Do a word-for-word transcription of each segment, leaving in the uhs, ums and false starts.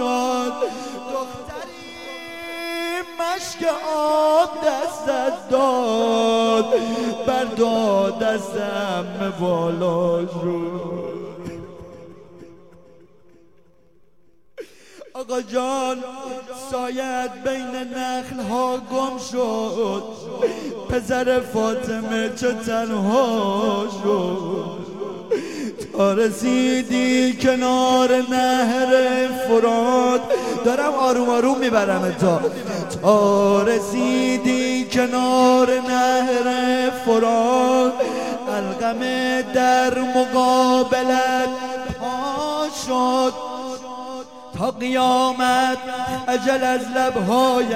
شد. دختری مشک آب دستت داد، برداد دستم بالا شد. آقا جان سایت بین نخل ها گم شد، پسر فاطمه چه تنها شد. تا رسیدی کنار نهر فرات، دارم آروم آروم میبرم تا تا رسیدی کنار نهر فرات، علقمه در مقابلت پا شد. تا قیامت اجل از لبهایت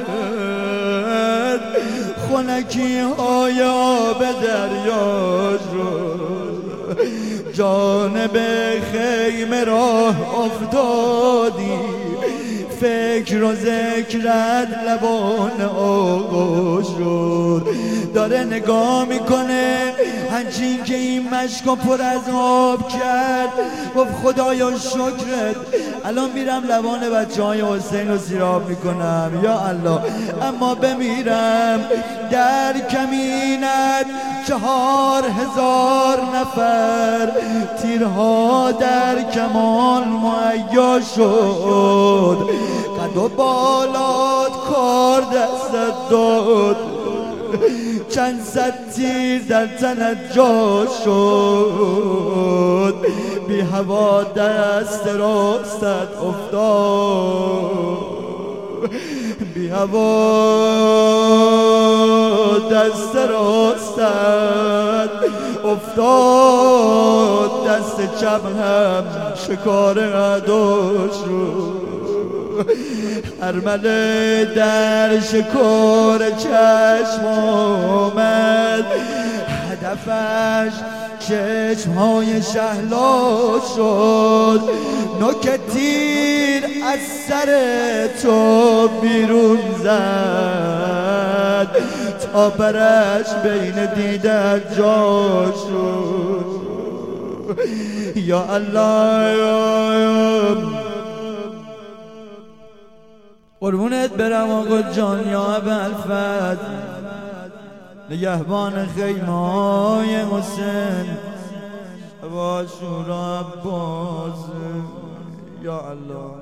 خنکی های آب دریا شد. جانب خیمه راه افتادی، فکر و ذکرت لبان آقا شد. داره نگاه میکنه همچین که این مشکا پر از آب کرد، گفت خدایا شکرت، الان میرم لبان بچه های حسین رو سیراب میکنم یا الله، اما بمیرم در کمینت چهار هزار نفر، تیرها در کمان مهیا شد. قد و بالات کار دستت داد، چند صد تیر در تنت جا شد. بی هوا دست راستت افتاد، بی هوا دست راستت افتاد، دست چپ هم شکار عدا شد. ارمله در شکار چشم آمد، هدفش چشمهای شهلا شد. نوک تیر از سر تو بیرون زد، تا برش بین دیدت جا شد. یا الله یا قربونت برم آقا جان یا ابوالفضل، نگهبان خیمه های حسین و عاشورا عباس. یا الله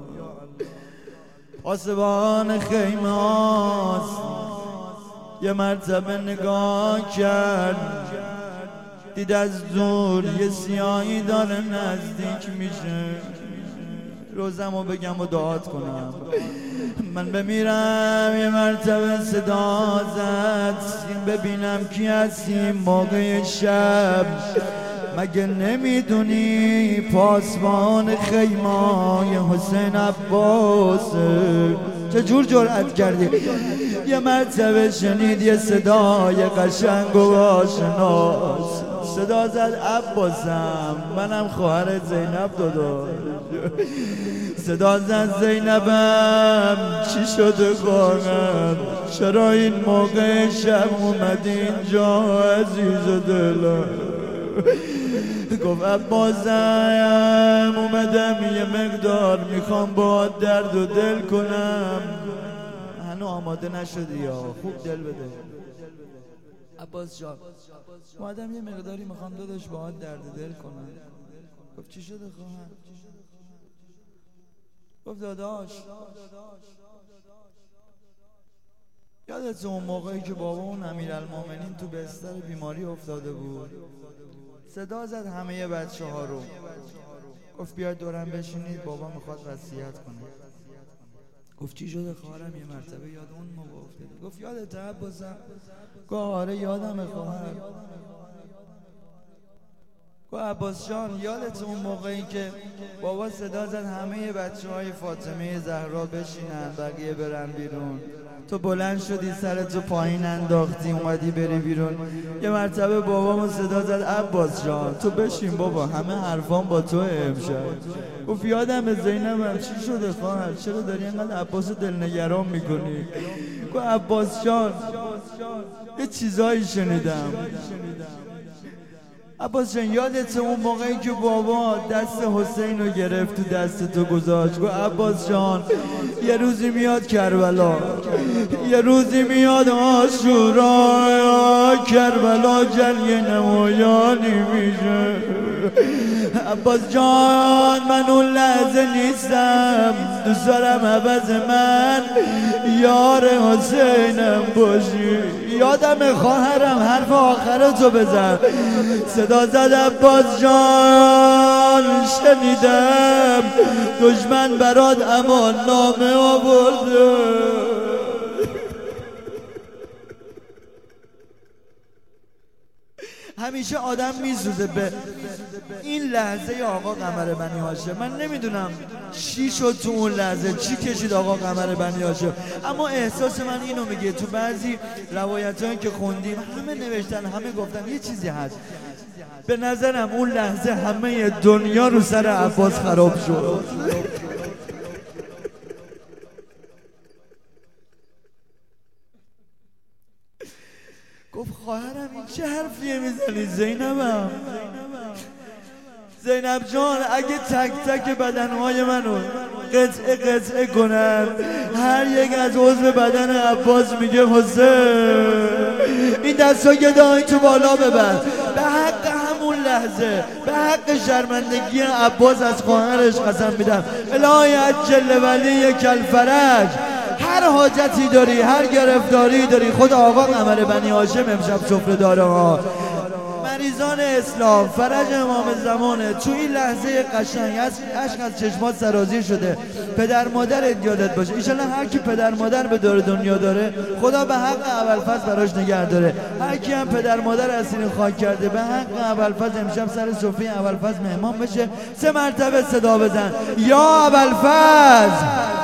پاسبان خیمه هاست. یه مرتبه نگاه کرد، دید از دور یه سیاهی داره نزدیک میشه. روزمو بگم و دعات کنم من بمیرم. یه مرتبه صدا زد ببینم کی هستی موقع شب، مگه نمیدونی پاسبان خیمای حسین عباس؟ چجور جرأت کردی؟ یه مرتبه شنید یه صدای قشنگ و آشناس، صدا زد عباسم، منم خواهر زینب داداش. صدا زد زینبم، چی شده خواهرم؟ چرا این موقع شب اومدی اینجا عزیز دلم؟ گفت عباسم اومدم یه مقدار میخوام با درد و دل کنم. هنو آماده نشدی یا خوب دل بده عباس جان، اومدم یه مقداری میخوام داداش با درد دل کنم. گفت چی شده خواهم؟ گفت داداش یادت اون موقعی که بابا اون امیرالمومنین تو بستر بیماری افتاده بود؟ صدا زد همه بچه ها رو، گفت بیاید دورم بشینید، بابا میخواد وصیت کنه. گفت چی شده خواهرم؟ یه مرتبه یاد اون موقع افتادی. گفت یادت عباسم؟ گفت آره یادمه خواهر. گفت عباس جان یادت اون موقعی که بابا صدا زد همه بچه های فاطمه زهرا بشینن بقیه برن بیرون، تو بلند شدی سرتو پایین انداختی اومدی بری بیرون؟ یه مرتبه بابامو صدا زد عباس جان تو بشین بابا، همه حرفان با تو امشب. گفت یادم زینبم. چی شده خواهر؟ چرا داری اینقدر عباسو دلنگران میکنی؟ گفت عباس جان یه چیزایی شنیدم، عباس جان یادت اون موقعی که بابا دست حسین رو گرفت تو دست تو گذاشت گفت عباس جان یه روزی میاد کربلا، یه روزی میاد عاشورا، کربلا جلیه نمایانی میشه. عباس جان من اون لحظه نیستم، دوست دارم عوض من یار حسینم باشی. یادم خواهرم حرف آخر تو بزن، صدا زد عباس جان شنیدم دشمن برات امان نامه آورده. همیشه آدم میسوزه به این لحظه آقا قمر بنی هاشم. من نمیدونم چی شد تو اون لحظه، چی کشید آقا قمر بنی هاشم، اما احساس من اینو میگه تو بعضی روایتایی که خوندیم همه نوشتن، همه گفتن یه چیزی هست. به نظرم اون لحظه همه دنیا رو سر عباس خراب شد. گفت خواهرم این چه حرفیه میزنی زینبم؟ زینب جان اگه تک تک بدنهای منو قطعه قطعه کنن، هر یک از عضو بدن عباس میگه حسین، این دستا گدایی تو بالا ببر. به حق همون لحظه، به حق شرمندگی عباس از خواهرش قسم میدم الهی عجل ولی کالفرج، هر حاجتی داری، هر گرفتاری داری، خود آقا قمر بنی هاشم امشب سفره داره ها. مریضان اسلام، فرج امام زمانه، تو این لحظه قشنگ اشک از چشمات سرازیر شده. پدر مادرت یادت باشه، ایشالله هر کی پدر مادر به دور دنیا داره خدا به حق ابوالفضل براش نگه داره. هر کی هم پدر مادر اسیر خاک کرده به حق ابوالفضل امشب سر سفره ابوالفضل مهمان بشه. سه مرتبه صدا بزن یا ابوالفضل.